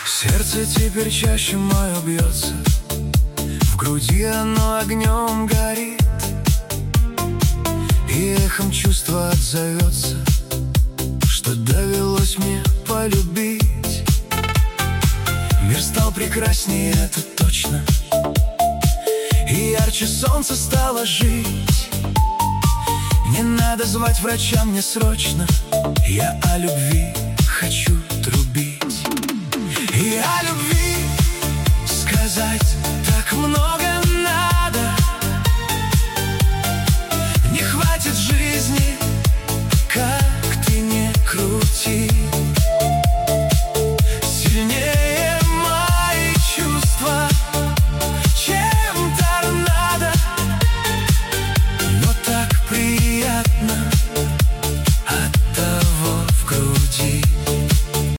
Сердце теперь чаще мое бьется, в груди оно огнем горит, и эхом чувства отзовется, что довелось мне полюбить. Мир стал прекраснее, это точно, и ярче солнце стало жить. Не надо звать врача, мне срочно, я о любви хочу.